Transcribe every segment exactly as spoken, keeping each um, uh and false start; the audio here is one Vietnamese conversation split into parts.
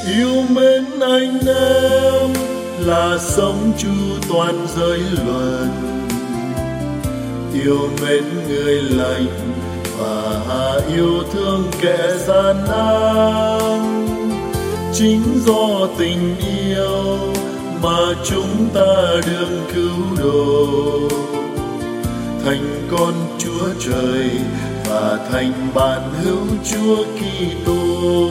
Yêu mến anh em là sống chu toàn giới luật, yêu mến người lành và yêu thương kẻ gian ác. Chính do tình yêu mà chúng ta được cứu độ, thành con Chúa Trời và thành bạn hữu Chúa Kitô.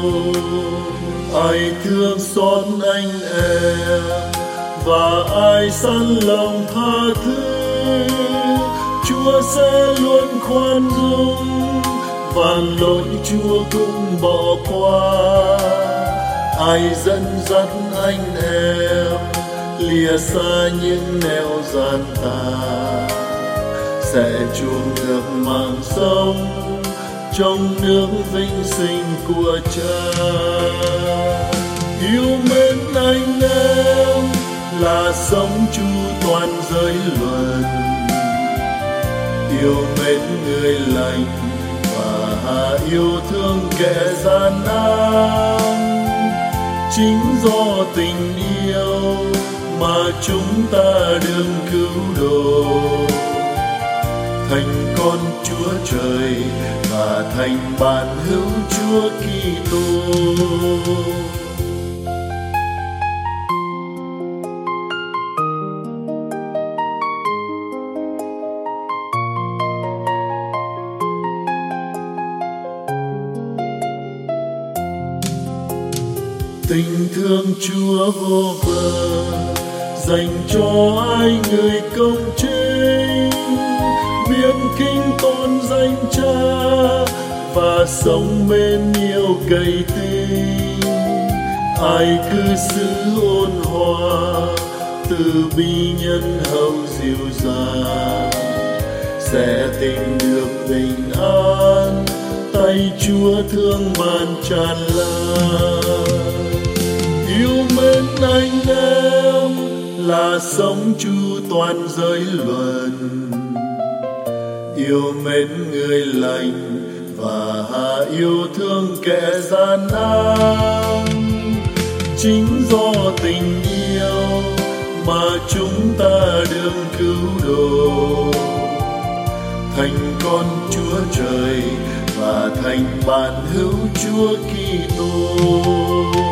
Ai thương xót anh em và ai sẵn lòng tha thứ, Chúa sẽ luôn khoan dung và lỗi Chúa cũng bỏ qua. Ai dẫn dắt anh em lìa xa những nẻo gian tà, sẽ chuông được mạng sống trong nước vinh sinh của Cha. Yêu mến anh em là sống chu toàn giới luật, yêu mến người lành và yêu thương kẻ gian ác. Chính do tình yêu mà chúng ta được cứu độ, thành con Chúa Trời và thành bạn hữu Chúa Kitô. Tình thương Chúa vô bờ dành cho ai người công chính, biết kính tôn danh Cha và sống mến yêu cậy tình. Ai cư xử ôn hòa, từ bi nhân hậu dịu dàng, sẽ tìm được bình an, tay Chúa thương ban tràn lan. Yêu mến anh em là sống chu toàn giới luật, yêu mến người lành và yêu thương kẻ gian ác. Chính do tình yêu mà chúng ta được cứu độ, thành con Chúa Trời và thành bạn hữu Chúa Kitô.